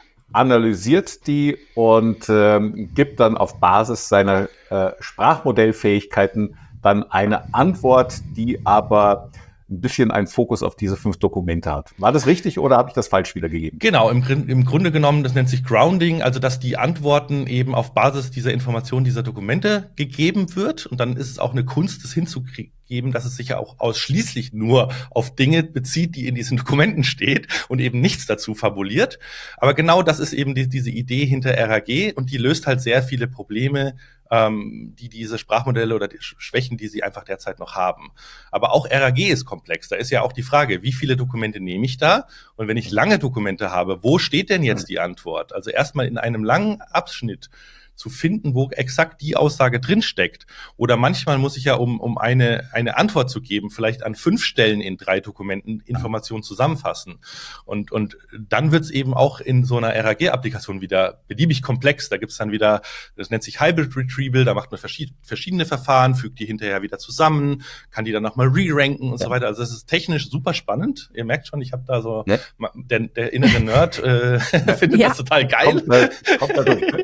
analysiert die und ähm, gibt dann auf Basis seiner äh, Sprachmodellfähigkeiten dann eine Antwort, die aber ein bisschen einen Fokus auf diese fünf Dokumente hat. War das richtig oder habe ich das falsch wiedergegeben? Genau, im, im Grunde genommen, das nennt sich Grounding, also dass die Antworten eben auf Basis dieser Informationen, dieser Dokumente gegeben wird. Und dann ist es auch eine Kunst, das hinzukriegen, geben, dass es sich ja auch ausschließlich nur auf Dinge bezieht, die in diesen Dokumenten steht und eben nichts dazu fabuliert. Aber genau das ist eben die, diese Idee hinter R A G und die löst halt sehr viele Probleme, ähm, die diese Sprachmodelle oder die Schwächen, die sie einfach derzeit noch haben. Aber auch R A G ist komplex. Da ist ja auch die Frage, wie viele Dokumente nehme ich da? Und wenn ich lange Dokumente habe, wo steht denn jetzt die Antwort? Also erstmal in einem langen Abschnitt zu finden, wo exakt die Aussage drinsteckt. Oder manchmal muss ich ja, um, um eine, eine Antwort zu geben, vielleicht an fünf Stellen in drei Dokumenten Informationen zusammenfassen. Und, und dann wird es eben auch in so einer R A G-Applikation wieder beliebig komplex. Da gibt es dann wieder, das nennt sich Hybrid Retrieval, da macht man verschied- verschiedene Verfahren, fügt die hinterher wieder zusammen, kann die dann nochmal re-ranken und ja. so weiter. Also das ist technisch super spannend. Ihr merkt schon, ich habe da so, ja. der, der innere Nerd äh, findet ja. das total geil. Kommt, äh, kommt da durch.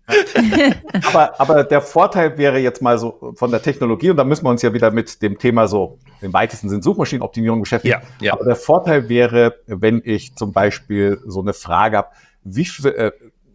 aber, aber der Vorteil wäre jetzt mal so von der Technologie, und da müssen wir uns ja wieder mit dem Thema so im weitesten Sinn Suchmaschinenoptimierung beschäftigen. Ja, ja. Aber der Vorteil wäre, wenn ich zum Beispiel so eine Frage habe, wie viel, äh,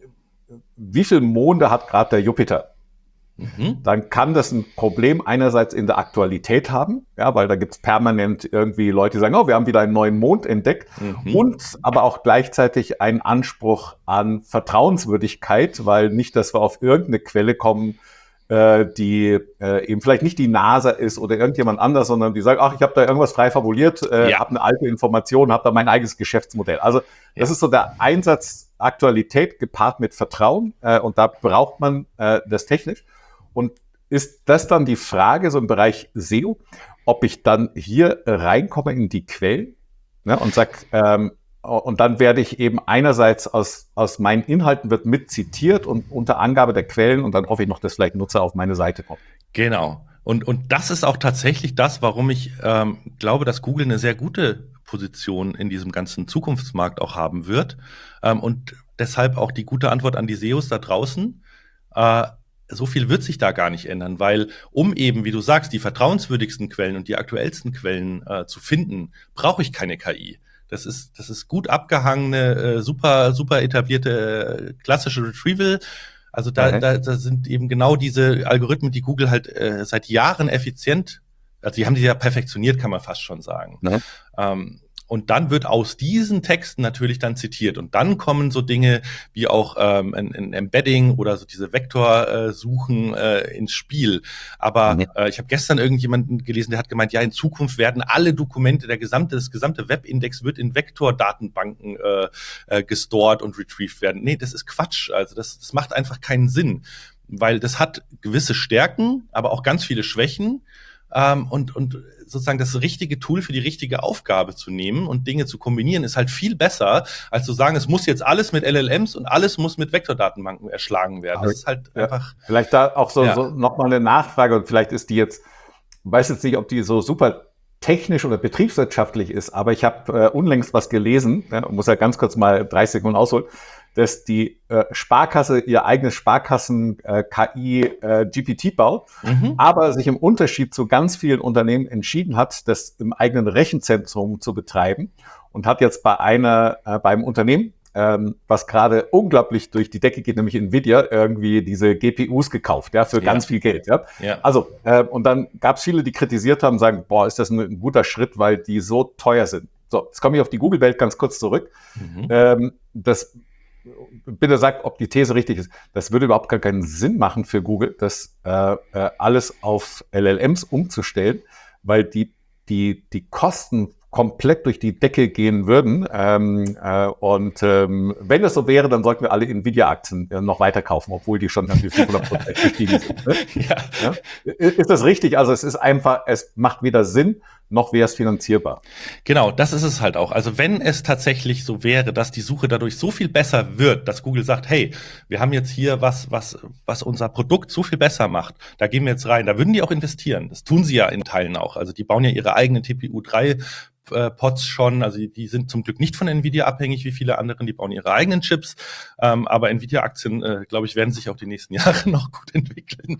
wie viel Monde hat gerade der Jupiter? Mhm. Dann kann das ein Problem einerseits in der Aktualität haben, ja, weil da gibt es permanent irgendwie Leute, die sagen, oh, wir haben wieder einen neuen Mond entdeckt, mhm. und aber auch gleichzeitig einen Anspruch an Vertrauenswürdigkeit, weil nicht, dass wir auf irgendeine Quelle kommen, äh, die äh, eben vielleicht nicht die NASA ist oder irgendjemand anders, sondern die sagen, ach, ich habe da irgendwas frei fabuliert, äh, ja. habe eine alte Information, habe da mein eigenes Geschäftsmodell. Also das ja. ist so der Einsatz Aktualität gepaart mit Vertrauen, äh, und da braucht man äh, das technisch. Und ist das dann die Frage, so im Bereich S E O, ob ich dann hier reinkomme in die Quellen, ne, und sag, ähm, und dann werde ich eben einerseits aus, aus meinen Inhalten wird mit zitiert und unter Angabe der Quellen, und dann hoffe ich noch, dass vielleicht Nutzer auf meine Seite kommen. Genau. Und, und das ist auch tatsächlich das, warum ich ähm, glaube, dass Google eine sehr gute Position in diesem ganzen Zukunftsmarkt auch haben wird. Ähm, und deshalb auch die gute Antwort an die S E Os da draußen. Äh, So viel wird sich da gar nicht ändern, weil um eben, wie du sagst, die vertrauenswürdigsten Quellen und die aktuellsten Quellen äh, zu finden, brauche ich keine K I. Das ist, das ist gut abgehangene, äh, super, super etablierte äh, klassische Retrieval. Also da, okay. da, da sind eben genau diese Algorithmen, die Google halt äh, seit Jahren effizient, also die haben die ja perfektioniert, kann man fast schon sagen. Mhm. Ähm, Und dann wird aus diesen Texten natürlich dann zitiert. Und dann kommen so Dinge wie auch ähm, ein, ein Embedding oder so diese Vektorsuchen äh, äh, ins Spiel. Aber mhm. äh, ich habe gestern irgendjemanden gelesen, der hat gemeint, ja, in Zukunft werden alle Dokumente, der gesamte, das gesamte Webindex wird in Vektordatenbanken äh, äh, gestored und retrieved werden. Nee, das ist Quatsch. Also das, das macht einfach keinen Sinn. Weil das hat gewisse Stärken, aber auch ganz viele Schwächen. Ähm, und, und sozusagen das richtige Tool für die richtige Aufgabe zu nehmen und Dinge zu kombinieren, ist halt viel besser, als zu sagen, es muss jetzt alles mit L L Ms und alles muss mit Vektordatenbanken erschlagen werden. Das ist halt ja, einfach... Vielleicht da auch so, ja. so nochmal eine Nachfrage, und vielleicht ist die jetzt, ich weiß jetzt nicht, ob die so super technisch oder betriebswirtschaftlich ist, aber ich habe äh, unlängst was gelesen, ja, muss ja ganz kurz mal dreißig Sekunden ausholen, dass die äh, Sparkasse ihr eigenes Sparkassen-K I-G P T baut, mhm. aber sich im Unterschied zu ganz vielen Unternehmen entschieden hat, das im eigenen Rechenzentrum zu betreiben, und hat jetzt bei einer, äh, beim Unternehmen, ähm, was gerade unglaublich durch die Decke geht, nämlich Nvidia, irgendwie diese G P Us gekauft, ja, für ja. ganz viel Geld, ja. ja. Also, äh, und dann gab es viele, die kritisiert haben, sagen, boah, ist das ein, ein guter Schritt, weil die so teuer sind. So, jetzt komme ich auf die Google-Welt ganz kurz zurück. Mhm. Ähm, das Bitte sagt, ob die These richtig ist. Das würde überhaupt gar keinen Sinn machen für Google, das äh, äh, alles auf L L Ms umzustellen, weil die, die, die Kosten komplett durch die Decke gehen würden. Ähm, äh, und ähm, wenn das so wäre, dann sollten wir alle Nvidia-Aktien äh, noch weiter kaufen, obwohl die schon irgendwie fünfhundert Prozent gestiegen sind. Ne? Ja. Ja? Ist das richtig? Also es ist einfach, es macht weder Sinn, noch wäre es finanzierbar. Genau, das ist es halt auch. Also wenn es tatsächlich so wäre, dass die Suche dadurch so viel besser wird, dass Google sagt, hey, wir haben jetzt hier was, was, was unser Produkt so viel besser macht, da gehen wir jetzt rein, da würden die auch investieren. Das tun sie ja in Teilen auch. Also die bauen ja ihre eigenen T P U drei äh, Pods schon, also die, die sind zum Glück nicht von Nvidia abhängig wie viele anderen, die bauen ihre eigenen Chips, ähm, aber Nvidia-Aktien, äh, glaube ich, werden sich auch die nächsten Jahre noch gut entwickeln.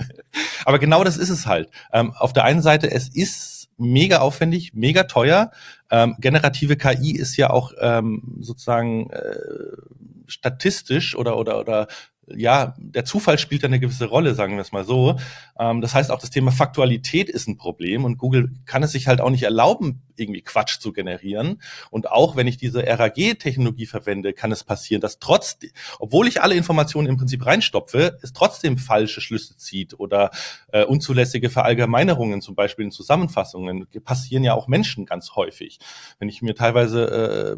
Aber genau das ist es halt. Ähm, auf der einen Seite, es ist mega aufwendig, mega teuer. Ähm, generative K I ist ja auch ähm, sozusagen äh, statistisch oder oder oder ja, der Zufall spielt eine gewisse Rolle, sagen wir es mal so. Ähm, das heißt, auch das Thema Faktualität ist ein Problem und Google kann es sich halt auch nicht erlauben, irgendwie Quatsch zu generieren. Und auch wenn ich diese R A G-Technologie verwende, kann es passieren, dass trotz, obwohl ich alle Informationen im Prinzip reinstopfe, es trotzdem falsche Schlüsse zieht oder äh, unzulässige Verallgemeinerungen, zum Beispiel in Zusammenfassungen, passieren ja auch Menschen ganz häufig. Wenn ich mir teilweise äh,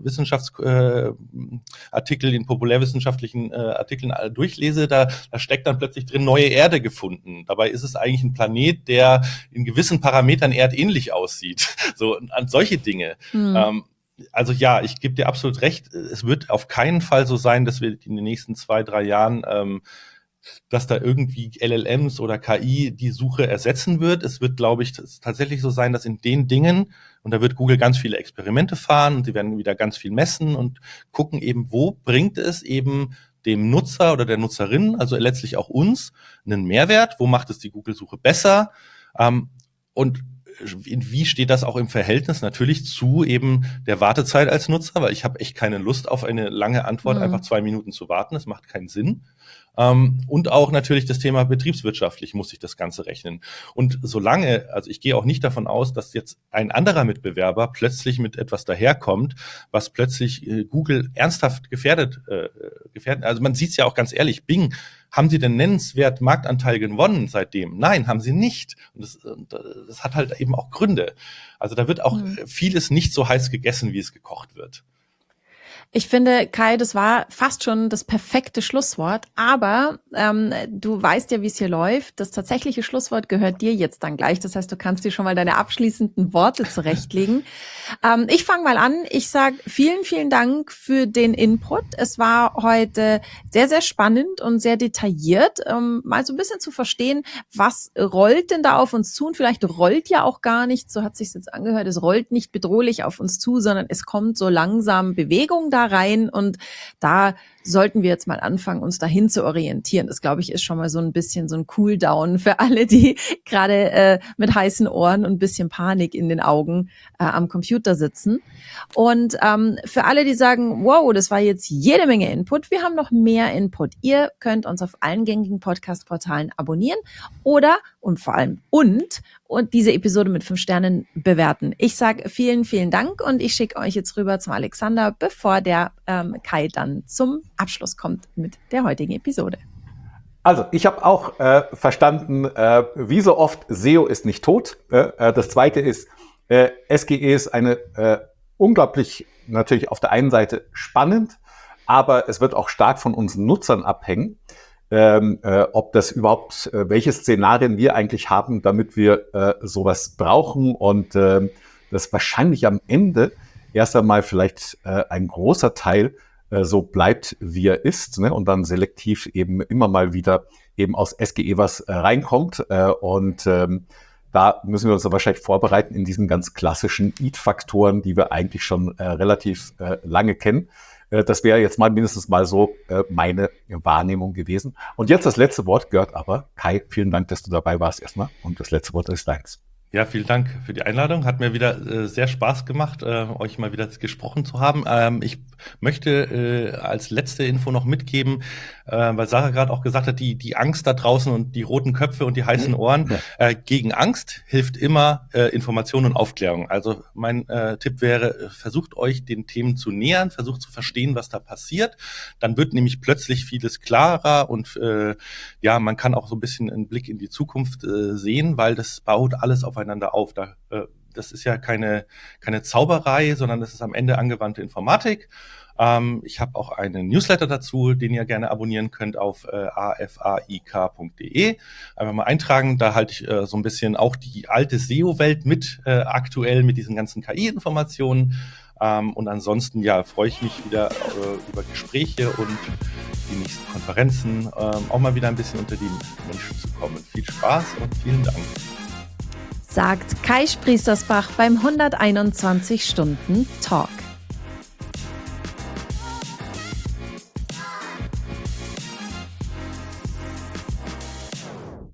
Wissenschaftsartikel äh, in populärwissenschaftlichen äh, Artikeln äh, durchlese, da, da steckt dann plötzlich drin neue Erde gefunden. Dabei ist es eigentlich ein Planet, der in gewissen Parametern erdähnlich aussieht. So an solche Dinge. Mhm. Ähm, also ja, ich gebe dir absolut recht. Es wird auf keinen Fall so sein, dass wir in den nächsten zwei, drei Jahren, ähm, dass da irgendwie L L Ms oder K I die Suche ersetzen wird. Es wird, glaube ich, tatsächlich so sein, dass in den Dingen, und da wird Google ganz viele Experimente fahren und sie werden wieder ganz viel messen und gucken eben, wo bringt es eben dem Nutzer oder der Nutzerin, also letztlich auch uns, einen Mehrwert, wo macht es die Google-Suche besser, ähm, und wie steht das auch im Verhältnis natürlich zu eben der Wartezeit als Nutzer, weil ich habe echt keine Lust auf eine lange Antwort, mhm. einfach zwei Minuten zu warten, das macht keinen Sinn. Ähm, und auch natürlich das Thema betriebswirtschaftlich muss sich das Ganze rechnen. Und solange, also ich gehe auch nicht davon aus, dass jetzt ein anderer Mitbewerber plötzlich mit etwas daherkommt, was plötzlich äh, Google ernsthaft gefährdet, äh, gefährdet. Also man sieht es ja auch ganz ehrlich, Bing, haben sie denn nennenswert Marktanteil gewonnen seitdem? Nein, haben sie nicht. Und das, das hat halt eben auch Gründe. Also da wird auch mhm. vieles nicht so heiß gegessen, wie es gekocht wird. Ich finde, Kai, das war fast schon das perfekte Schlusswort, aber ähm, du weißt ja, wie es hier läuft. Das tatsächliche Schlusswort gehört dir jetzt dann gleich. Das heißt, du kannst dir schon mal deine abschließenden Worte zurechtlegen. ähm, ich fange mal an. Ich sage vielen, vielen Dank für den Input. Es war heute sehr, sehr spannend und sehr detailliert, ähm, mal so ein bisschen zu verstehen, was rollt denn da auf uns zu, und vielleicht rollt ja auch gar nicht, so hat sich's jetzt angehört, es rollt nicht bedrohlich auf uns zu, sondern es kommt so langsam Bewegung da rein, und da sollten wir jetzt mal anfangen, uns dahin zu orientieren. Das, glaube ich, ist schon mal so ein bisschen so ein Cooldown für alle, die gerade äh, mit heißen Ohren und ein bisschen Panik in den Augen äh, am Computer sitzen. Und ähm, für alle, die sagen, wow, das war jetzt jede Menge Input, wir haben noch mehr Input. Ihr könnt uns auf allen gängigen Podcast-Portalen abonnieren oder und vor allem und und diese Episode mit fünf Sternen bewerten. Ich sage vielen, vielen Dank, und ich schicke euch jetzt rüber zum Alexander, bevor der ähm, Kai dann zum Abschluss kommt mit der heutigen Episode. Also, ich habe auch äh, verstanden, äh, wie so oft, S E O ist nicht tot. Äh, das Zweite ist, äh, S G E ist eine äh, unglaublich, natürlich auf der einen Seite spannend, aber es wird auch stark von uns Nutzern abhängen. Ähm, äh, ob das überhaupt, äh, welche Szenarien wir eigentlich haben, damit wir äh, sowas brauchen, und äh, das wahrscheinlich am Ende erst einmal vielleicht äh, ein großer Teil äh, so bleibt, wie er ist, ne? Und dann selektiv eben immer mal wieder eben aus S G E was äh, reinkommt, äh, und ähm, da müssen wir uns wahrscheinlich vorbereiten in diesen ganz klassischen Eat-Faktoren, die wir eigentlich schon äh, relativ äh, lange kennen. Das wäre jetzt mal mindestens mal so äh, meine Wahrnehmung gewesen. Und jetzt das letzte Wort gehört aber Kai. Vielen Dank, dass du dabei warst erstmal. Und das letzte Wort ist deins. Ja, vielen Dank für die Einladung. Hat mir wieder äh, sehr Spaß gemacht, äh, euch mal wieder gesprochen zu haben. Ähm, ich möchte äh, als letzte Info noch mitgeben, äh, weil Sarah gerade auch gesagt hat, die die Angst da draußen und die roten Köpfe und die heißen Ohren. Ja. Äh, gegen Angst hilft immer äh, Information und Aufklärung. Also mein äh, Tipp wäre, versucht euch den Themen zu nähern, versucht zu verstehen, was da passiert. Dann wird nämlich plötzlich vieles klarer, und äh, ja, man kann auch so ein bisschen einen Blick in die Zukunft äh, sehen, weil das baut alles aufeinander auf. Da, äh, das ist ja keine, keine Zauberei, sondern das ist am Ende angewandte Informatik. Ähm, ich habe auch einen Newsletter dazu, den ihr gerne abonnieren könnt auf äh, a f a i k punkt d e. Einfach mal eintragen, da halte ich äh, so ein bisschen auch die alte S E O-Welt mit, äh, aktuell mit diesen ganzen K I-Informationen. Ähm, und ansonsten, ja, freue ich mich wieder äh, über Gespräche und die nächsten Konferenzen, ähm, auch mal wieder ein bisschen unter die Menschen zu kommen. Viel Spaß und vielen Dank. Sagt Kai Spriestersbach beim hunderteinundzwanzig Stunden Talk.